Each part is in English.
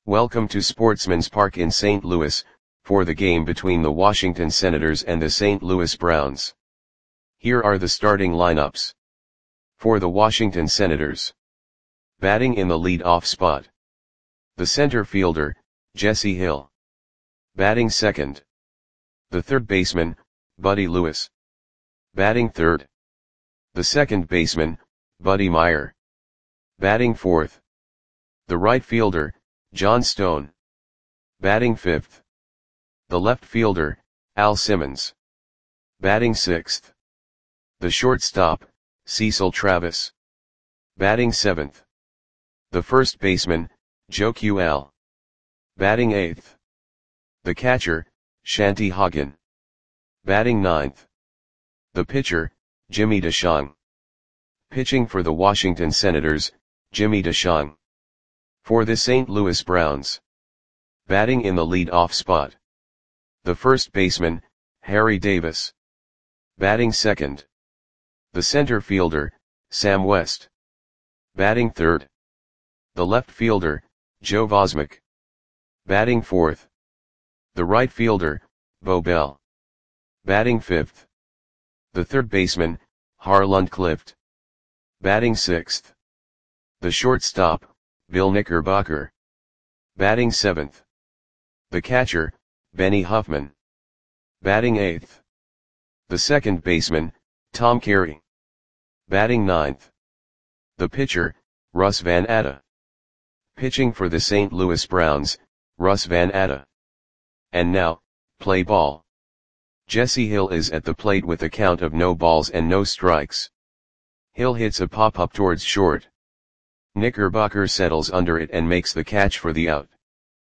Welcome to Sportsman's Park in St. Louis, for the game between the Washington Senators and the St. Louis Browns. Here are the starting lineups. For the Washington Senators. Batting in the lead-off spot. The center fielder, Jesse Hill. Batting second. The third baseman, Buddy Lewis. Batting third. The second baseman, Buddy Myer. Batting fourth. The right fielder, John Stone. Batting fifth. The left fielder, Al Simmons. Batting sixth. The shortstop, Cecil Travis. Batting seventh. The first baseman, Joe QL. Batting eighth. The catcher, Shanty Hagen. Batting ninth. The pitcher, Jimmy DeShong. Pitching for the Washington Senators, Jimmy DeShong. For the St. Louis Browns. Batting in the lead-off spot. The first baseman, Harry Davis. Batting second. The center fielder, Sam West. Batting third. The left fielder, Joe Vosmick. Batting fourth. The right fielder, Bo Bell. Batting fifth. The third baseman, Harland Clift. Batting sixth. The shortstop, Bill Knickerbocker. Batting seventh. The catcher, Benny Huffman. Batting eighth. The second baseman, Tom Carey. Batting ninth. The pitcher, Russ Van Atta. Pitching for the St. Louis Browns, Russ Van Atta. And now, play ball. Jesse Hill is at the plate with a count of no balls and no strikes. Hill hits a pop-up towards short. Knickerbocker settles under it and makes the catch for the out.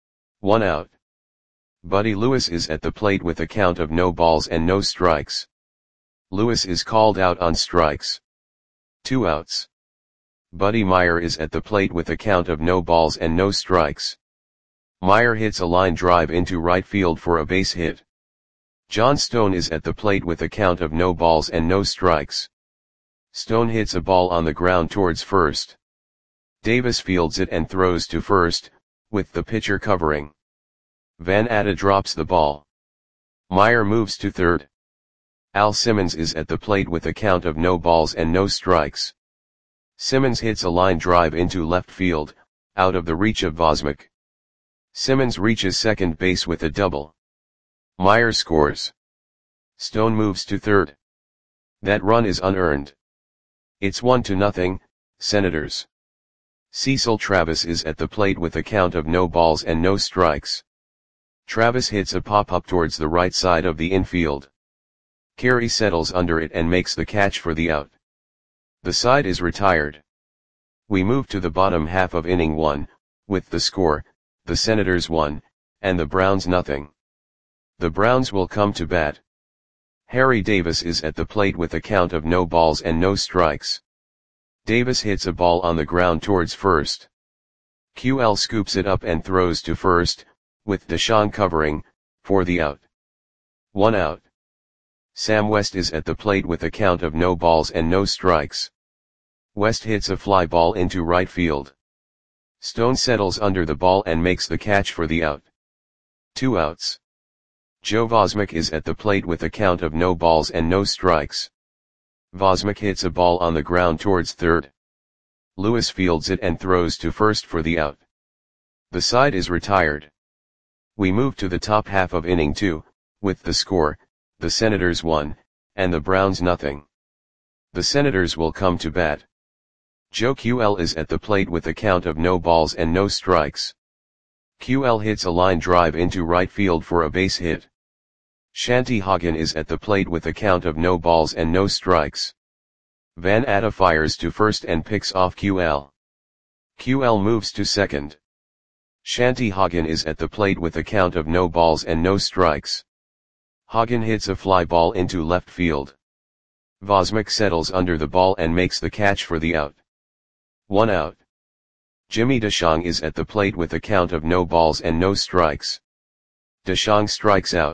1 out. Buddy Lewis is at the plate with a count of no balls and no strikes. Lewis is called out on strikes. 2 outs. Buddy Myer is at the plate with a count of no balls and no strikes. Myer hits a line drive into right field for a base hit. John Stone is at the plate with a count of no balls and no strikes. Stone hits a ball on the ground towards first. Davis fields it and throws to first, with the pitcher covering. Van Atta drops the ball. Myer moves to third. Al Simmons is at the plate with a count of no balls and no strikes. Simmons hits a line drive into left field, out of the reach of Vosmick. Simmons reaches second base with a double. Myer scores. Stone moves to third. That run is unearned. It's 1-0, Senators. Cecil Travis is at the plate with a count of no balls and no strikes. Travis hits a pop-up towards the right side of the infield. Carey settles under it and makes the catch for the out. The side is retired. We move to the bottom half of inning 1, with the score, the Senators 1, and the Browns 0. The Browns will come to bat. Harry Davis is at the plate with a count of no balls and no strikes. Davis hits a ball on the ground towards first. QL scoops it up and throws to first, with DeShong covering, for the out. 1 out. Sam West is at the plate with a count of no balls and no strikes. West hits a fly ball into right field. Stone settles under the ball and makes the catch for the out. 2 outs. Joe Vosmick is at the plate with a count of no balls and no strikes. Vosmick hits a ball on the ground towards third. Lewis fields it and throws to first for the out. The side is retired. We move to the top half of inning 2, with the score, the Senators 1, and the Browns 0. The Senators will come to bat. Joe QL is at the plate with a count of no balls and no strikes. QL hits a line drive into right field for a base hit. Shanty Hagen is at the plate with a count of no balls and no strikes. Van Atta fires to first and picks off QL. QL moves to second. Shanty Hagen is at the plate with a count of no balls and no strikes. Hagen hits a fly ball into left field. Vosmick settles under the ball and makes the catch for the out. 1 out. Jimmy DeShong is at the plate with a count of no balls and no strikes. DeShong strikes out.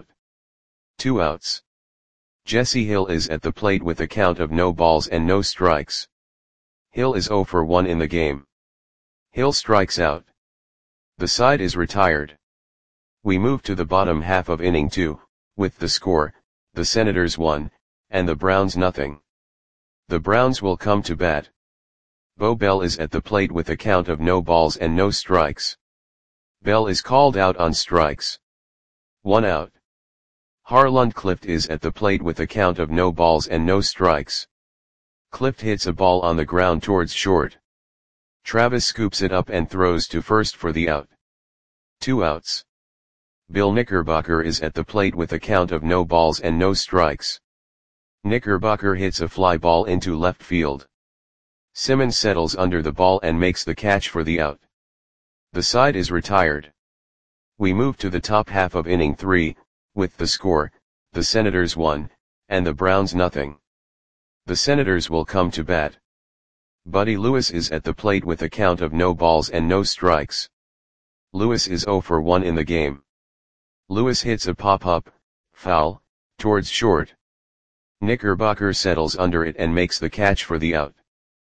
2 outs. Jesse Hill is at the plate with a count of no balls and no strikes. Hill is 0 for 1 in the game. Hill strikes out. The side is retired. We move to the bottom half of inning 2, with the score, the Senators 1, and the Browns nothing. The Browns will come to bat. Bo Bell is at the plate with a count of no balls and no strikes. Bell is called out on strikes. 1 out. Harlund Clift is at the plate with a count of no balls and no strikes. Clift hits a ball on the ground towards short. Travis scoops it up and throws to first for the out. 2 outs. Bill Knickerbocker is at the plate with a count of no balls and no strikes. Knickerbocker hits a fly ball into left field. Simmons settles under the ball and makes the catch for the out. The side is retired. We move to the top half of inning 3, with the score, the Senators 1, and the Browns nothing. The Senators will come to bat. Buddy Lewis is at the plate with a count of no balls and no strikes. Lewis is 0 for 1 in the game. Lewis hits a pop-up, foul, towards short. Knickerbocker settles under it and makes the catch for the out.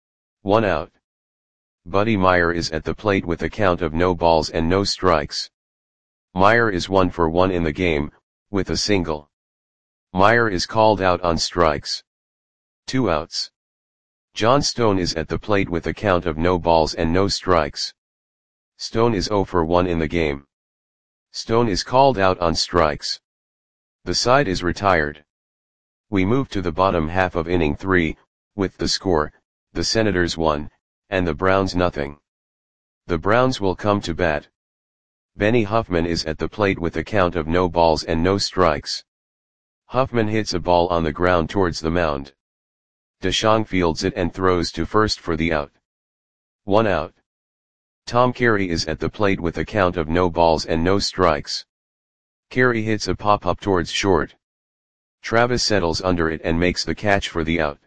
1 out. Buddy Meyer is at the plate with a count of no balls and no strikes. Meyer is 1 for 1 in the game, with a single. Meyer is called out on strikes. 2 outs. John Stone is at the plate with a count of no balls and no strikes. Stone is 0 for 1 in the game. Stone is called out on strikes. The side is retired. We move to the bottom half of inning 3, with the score, the Senators 1, and the Browns nothing. The Browns will come to bat. Benny Huffman is at the plate with a count of no balls and no strikes. Huffman hits a ball on the ground towards the mound. DeShong fields it and throws to first for the out. 1 out. Tom Carey is at the plate with a count of no balls and no strikes. Carey hits a pop-up towards short. Travis settles under it and makes the catch for the out.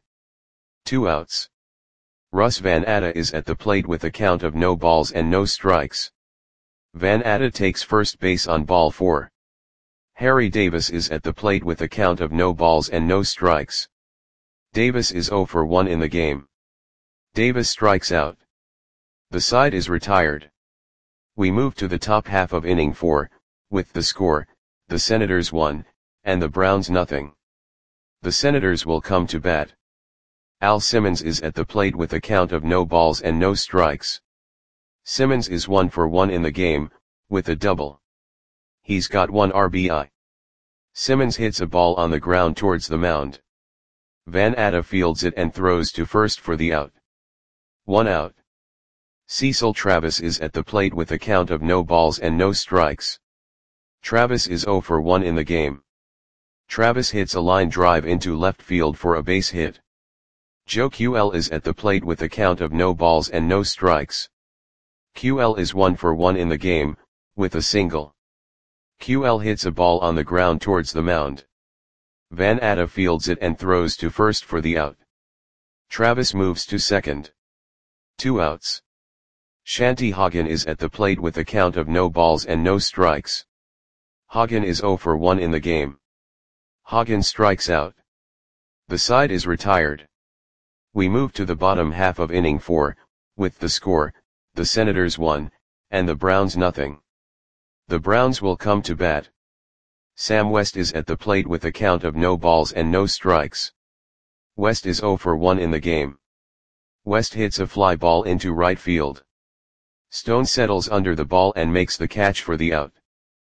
2 outs. Russ Van Atta is at the plate with a count of no balls and no strikes. Van Atta takes first base on ball 4. Harry Davis is at the plate with a count of no balls and no strikes. Davis is 0 for 1 in the game. Davis strikes out. The side is retired. We move to the top half of inning 4, with the score, the Senators 1, and the Browns nothing. The Senators will come to bat. Al Simmons is at the plate with a count of no balls and no strikes. Simmons is 1 for 1 in the game, with a double. He's got 1 RBI. Simmons hits a ball on the ground towards the mound. Van Atta fields it and throws to first for the out. 1 out. Cecil Travis is at the plate with a count of no balls and no strikes. Travis is 0 for 1 in the game. Travis hits a line drive into left field for a base hit. Joe QL is at the plate with a count of no balls and no strikes. QL is 1 for 1 in the game, with a single. QL hits a ball on the ground towards the mound. Van Atta fields it and throws to first for the out. Travis moves to second. 2 outs. Shanty Hagen is at the plate with a count of no balls and no strikes. Hagen is 0 for 1 in the game. Hagen strikes out. The side is retired. We move to the bottom half of inning 4, with the score, the Senators 1, and the Browns nothing. The Browns will come to bat. Sam West is at the plate with a count of no balls and no strikes. West is 0 for 1 in the game. West hits a fly ball into right field. Stone settles under the ball and makes the catch for the out.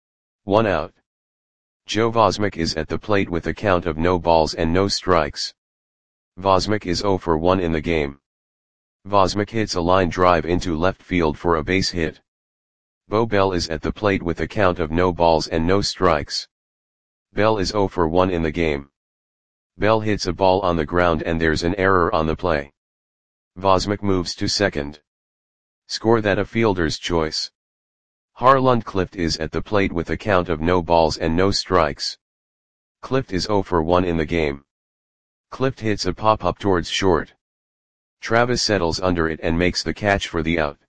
1 out. Joe Vosmick is at the plate with a count of no balls and no strikes. Vosmick is 0 for 1 in the game. Vosmick hits a line drive into left field for a base hit. Bo Bell is at the plate with a count of no balls and no strikes. Bell is 0 for 1 in the game. Bell hits a ball on the ground and there's an error on the play. Vosmick moves to second. Score that a fielder's choice. Harlund Clift is at the plate with a count of no balls and no strikes. Clift is 0 for 1 in the game. Clift hits a pop-up towards short. Travis settles under it and makes the catch for the out.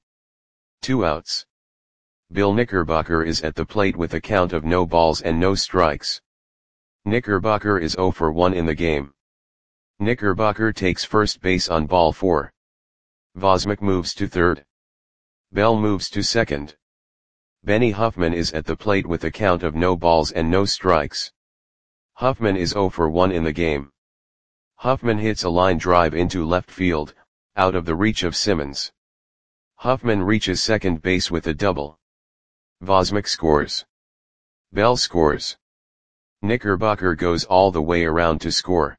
2 outs. Bill Knickerbocker is at the plate with a count of no balls and no strikes. Knickerbocker is 0 for 1 in the game. Knickerbocker takes first base on ball 4. Vosmick moves to third. Bell moves to second. Benny Huffman is at the plate with a count of no balls and no strikes. Huffman is 0 for 1 in the game. Huffman hits a line drive into left field, out of the reach of Simmons. Huffman reaches second base with a double. Vosmic scores. Bell scores. Knickerbocker goes all the way around to score.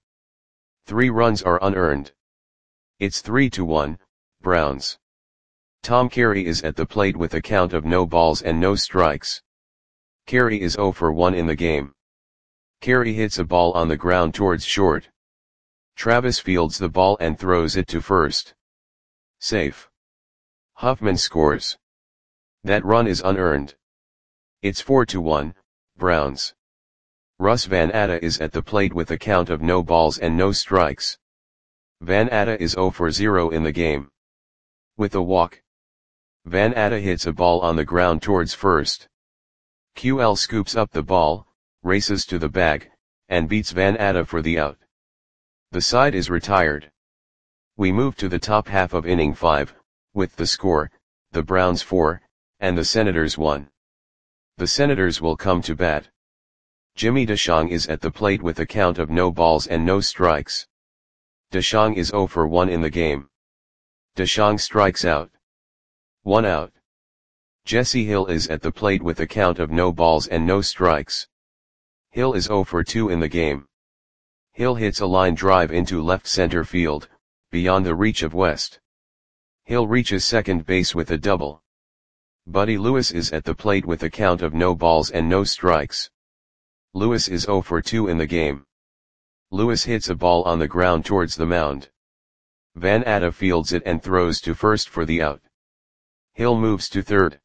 3 runs are unearned. It's 3-1, Browns. Tom Carey is at the plate with a count of no balls and no strikes. Carey is 0 for 1 in the game. Carey hits a ball on the ground towards short. Travis fields the ball and throws it to first. Safe. Huffman scores. That run is unearned. It's 4-1, Browns. Russ Van Atta is at the plate with a count of no balls and no strikes. Van Atta is 0 for 0 in the game. With a walk, Van Atta hits a ball on the ground towards first. QL scoops up the ball, races to the bag, and beats Van Atta for the out. The side is retired. We move to the top half of inning 5, with the score, the Browns 4, and the Senators 1. The Senators will come to bat. Jimmy DeShong is at the plate with a count of no balls and no strikes. DeShong is 0 for 1 in the game. DeShong strikes out. 1 out. Jesse Hill is at the plate with a count of no balls and no strikes. Hill is 0 for 2 in the game. Hill hits a line drive into left center field, beyond the reach of West. Hill reaches second base with a double. Buddy Lewis is at the plate with a count of no balls and no strikes. Lewis is 0 for 2 in the game. Lewis hits a ball on the ground towards the mound. Van Atta fields it and throws to first for the out. Hill moves to third.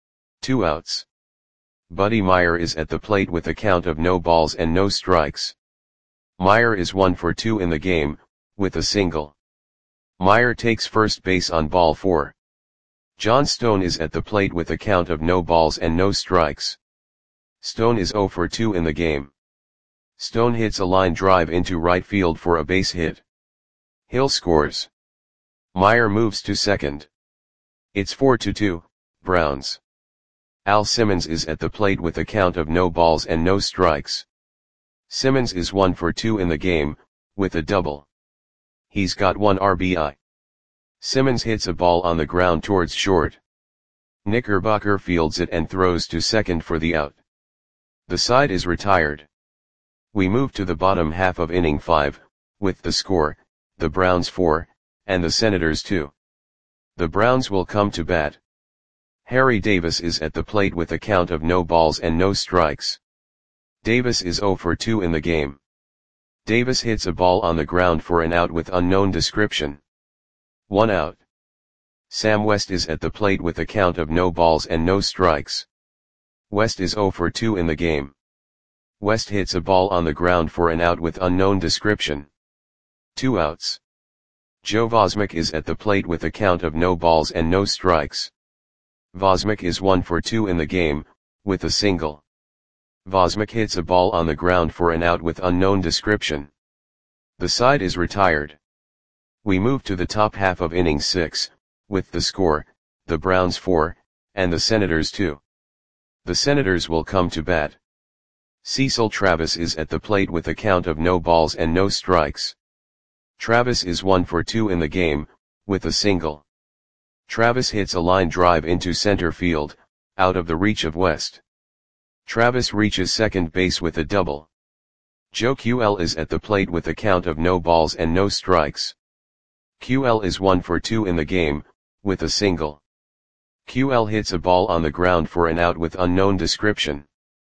2 outs. Buddy Meyer is at the plate with a count of no balls and no strikes. Meyer is 1 for 2 in the game, with a single. Meyer takes first base on ball 4. John Stone is at the plate with a count of no balls and no strikes. Stone is 0 for 2 in the game. Stone hits a line drive into right field for a base hit. Hill scores. Meyer moves to second. It's 4-2, Browns. Al Simmons is at the plate with a count of no balls and no strikes. Simmons is 1 for 2 in the game, with a double. He's got 1 RBI. Simmons hits a ball on the ground towards short. Knickerbocker fields it and throws to second for the out. The side is retired. We move to the bottom half of inning 5, with the score, the Browns 4, and the Senators 2. The Browns will come to bat. Harry Davis is at the plate with a count of no balls and no strikes. Davis is 0 for 2 in the game. Davis hits a ball on the ground for an out with unknown description. 1 out. Sam West is at the plate with a count of no balls and no strikes. West is 0 for 2 in the game. West hits a ball on the ground for an out with unknown description. 2 outs. Joe Vosmic is at the plate with a count of no balls and no strikes. Vosmic is 1 for 2 in the game, with a single. Vosmic hits a ball on the ground for an out with unknown description. The side is retired. We move to the top half of inning 6, with the score, the Browns 4, and the Senators 2. The Senators will come to bat. Cecil Travis is at the plate with a count of no balls and no strikes. Travis is 1 for 2 in the game, with a single. Travis hits a line drive into center field, out of the reach of West. Travis reaches second base with a double. Joe QL is at the plate with a count of no balls and no strikes. QL is 1 for 2 in the game, with a single. QL hits a ball on the ground for an out with unknown description.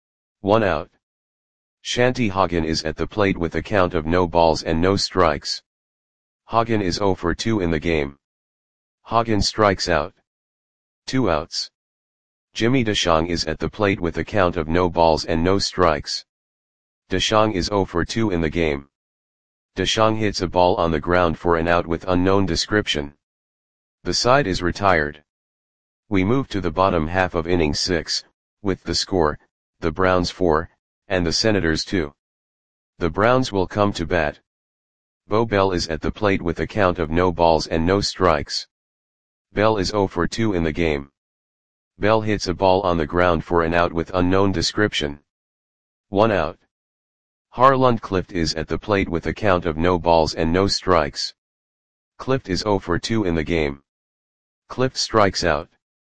1 out. Shanty Hagen is at the plate with a count of no balls and no strikes. Hagen is 0 for 2 in the game. Hagen strikes out. 2 outs. Jimmy DeShong is at the plate with a count of no balls and no strikes. DeShong is 0 for 2 in the game. DeShong hits a ball on the ground for an out with unknown description. The side is retired. We move to the bottom half of inning 6, with the score, the Browns 4, and the Senators 2. The Browns will come to bat. Bo Bell is at the plate with a count of no balls and no strikes. Bell is 0 for 2 in the game. Bell hits a ball on the ground for an out with unknown description. 1 out. Harlund Clift is at the plate with a count of no balls and no strikes. Clift is 0 for 2 in the game. Clift strikes out.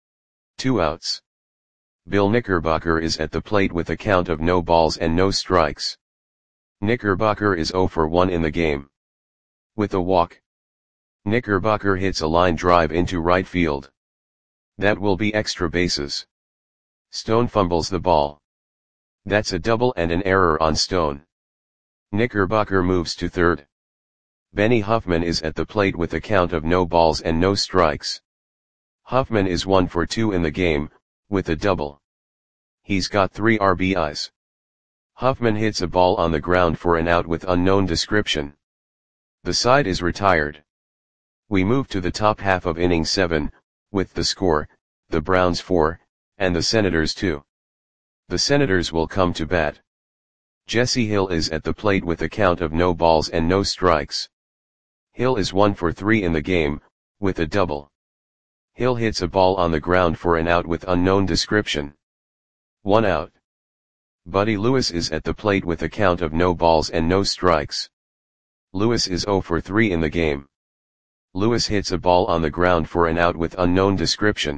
2 outs. Bill Knickerbocker is at the plate with a count of no balls and no strikes. Knickerbocker is 0 for 1 in the game. With a walk, Knickerbocker hits a line drive into right field. That will be extra bases. Stone fumbles the ball. That's a double and an error on Stone. Knickerbocker moves to third. Benny Huffman is at the plate with a count of no balls and no strikes. Huffman is 1 for 2 in the game, with a double. He's got 3 RBIs. Huffman hits a ball on the ground for an out with unknown description. The side is retired. We move to the top half of inning 7, with the score, the Browns 4, and the Senators 2. The Senators will come to bat. Jesse Hill is at the plate with a count of no balls and no strikes. Hill is 1 for 3 in the game, with a double. Hill hits a ball on the ground for an out with unknown description. 1 out. Buddy Lewis is at the plate with a count of no balls and no strikes. Lewis is 0 for 3 in the game. Lewis hits a ball on the ground for an out with unknown description.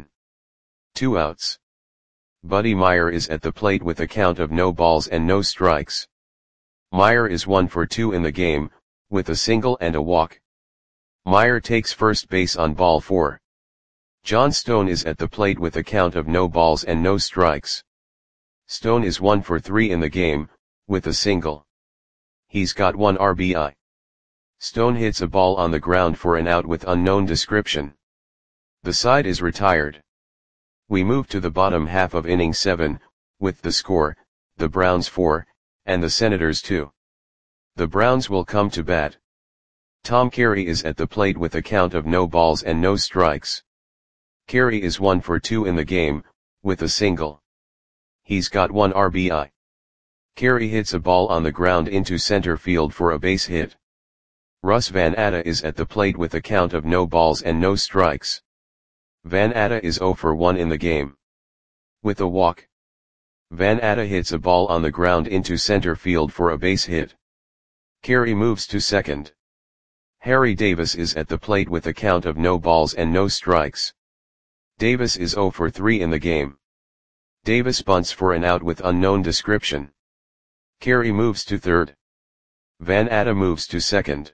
2 outs. Buddy Meyer is at the plate with a count of no balls and no strikes. Meyer is 1 for 2 in the game, with a single and a walk. Meyer takes first base on ball 4. John Stone is at the plate with a count of no balls and no strikes. Stone is 1 for 3 in the game, with a single. He's got 1 RBI. Stone hits a ball on the ground for an out with unknown description. The side is retired. We move to the bottom half of inning 7, with the score, the Browns 4, and the Senators 2. The Browns will come to bat. Tom Carey is at the plate with a count of no balls and no strikes. Carey is 1 for 2 in the game, with a single. He's got 1 RBI. Carey hits a ball on the ground into center field for a base hit. Russ Van Atta is at the plate with a count of no balls and no strikes. Van Atta is 0 for 1 in the game. With a walk, Van Atta hits a ball on the ground into center field for a base hit. Carey moves to second. Harry Davis is at the plate with a count of no balls and no strikes. Davis is 0 for 3 in the game. Davis bunts for an out with unknown description. Carey moves to third. Van Atta moves to second.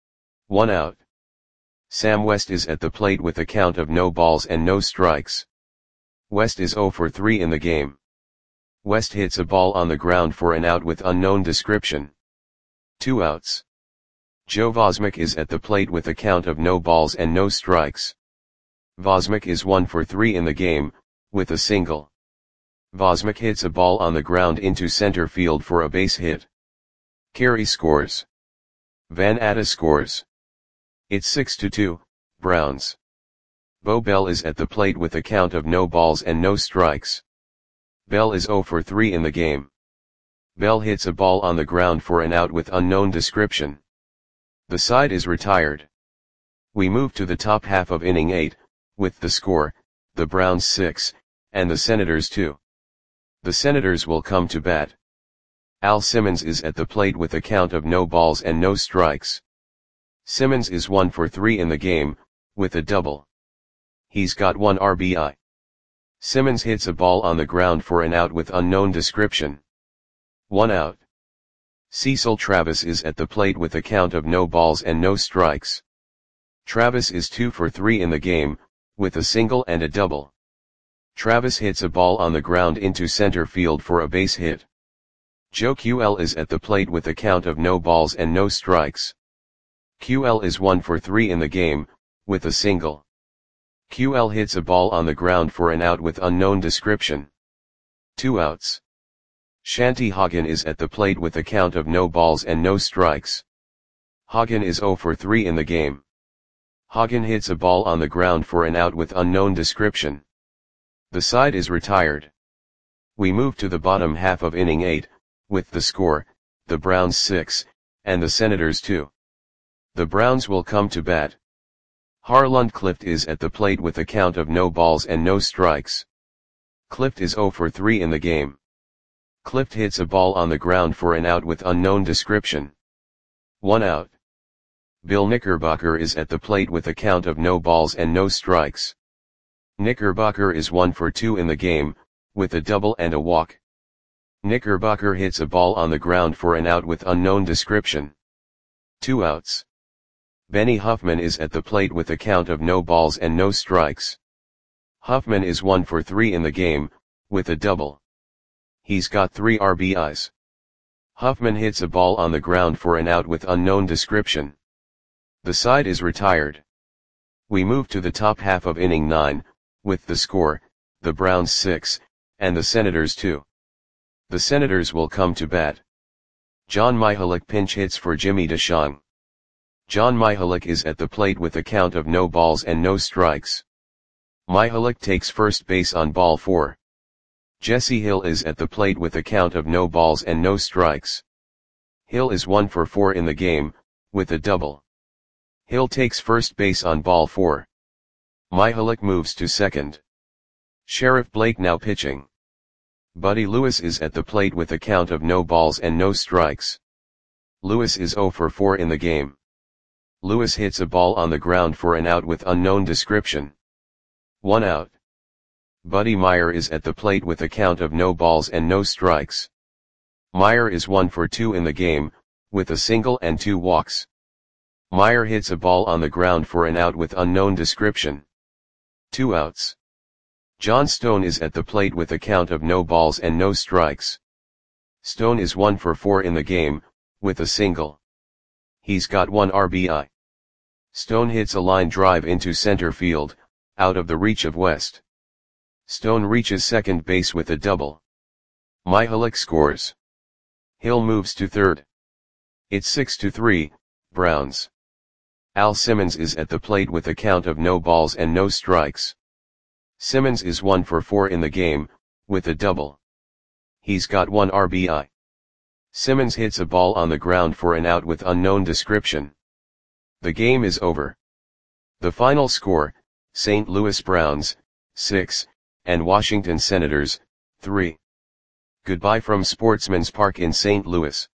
1 out. Sam West is at the plate with a count of no balls and no strikes. West is 0 for 3 in the game. West hits a ball on the ground for an out with unknown description. 2 outs. Joe Vosmick is at the plate with a count of no balls and no strikes. Vosmick is 1 for 3 in the game, with a single. Vosmick hits a ball on the ground into center field for a base hit. Carey scores. Van Atta scores. It's 6-2, Browns. Bo Bell is at the plate with a count of no balls and no strikes. Bell is 0 for 3 in the game. Bell hits a ball on the ground for an out with unknown description. The side is retired. We move to the top half of inning 8, with the score, the Browns 6, and the Senators 2. The Senators will come to bat. Al Simmons is at the plate with a count of no balls and no strikes. Simmons is 1 for 3 in the game, with a double. He's got 1 RBI. Simmons hits a ball on the ground for an out with unknown description. 1 out. Cecil Travis is at the plate with a count of no balls and no strikes. Travis is 2 for 3 in the game, with a single and a double. Travis hits a ball on the ground into center field for a base hit. Joe QL is at the plate with a count of no balls and no strikes. QL is 1 for 3 in the game, with a single. QL hits a ball on the ground for an out with unknown description. 2 outs. Shanti Hagen is at the plate with a count of no balls and no strikes. Hagen is 0 for 3 in the game. Hagen hits a ball on the ground for an out with unknown description. The side is retired. We move to the bottom half of inning 8, with the score, the Browns 6, and the Senators 2. The Browns will come to bat. Harlund Clift is at the plate with a count of no balls and no strikes. Clift is 0 for 3 in the game. Clift hits a ball on the ground for an out with unknown description. 1 out. Bill Knickerbocker is at the plate with a count of no balls and no strikes. Knickerbocker is 1 for 2 in the game, with a double and a walk. Knickerbocker hits a ball on the ground for an out with unknown description. 2 outs. Benny Huffman is at the plate with a count of no balls and no strikes. Huffman is 1 for 3 in the game, with a double. He's got 3 RBIs. Huffman hits a ball on the ground for an out with unknown description. The side is retired. We move to the top half of inning 9, with the score, the Browns 6, and the Senators 2. The Senators will come to bat. John Mihalik pinch hits for Jimmy DeShong. John Mihalik is at the plate with a count of no balls and no strikes. Mihalik takes first base on ball 4. Jesse Hill is at the plate with a count of no balls and no strikes. Hill is 1 for 4 in the game, with a double. Hill takes first base on ball 4. Mihalik moves to second. Sheriff Blake now pitching. Buddy Lewis is at the plate with a count of no balls and no strikes. Lewis is 0 for 4 in the game. Lewis hits a ball on the ground for an out with unknown description. 1 out. Buddy Meyer is at the plate with a count of no balls and no strikes. Meyer is 1 for 2 in the game, with a single and 2 walks. Meyer hits a ball on the ground for an out with unknown description. 2 outs. John Stone is at the plate with a count of no balls and no strikes. Stone is 1 for 4 in the game, with a single. He's got 1 RBI. Stone hits a line drive into center field, out of the reach of West. Stone reaches second base with a double. Mihalik scores. Hill moves to third. It's 6-3, Browns. Al Simmons is at the plate with a count of no balls and no strikes. Simmons is 1 for 4 in the game, with a double. He's got 1 RBI. Simmons hits a ball on the ground for an out with unknown description. The game is over. The final score, St. Louis Browns, 6, and Washington Senators, 3. Goodbye from Sportsman's Park in St. Louis.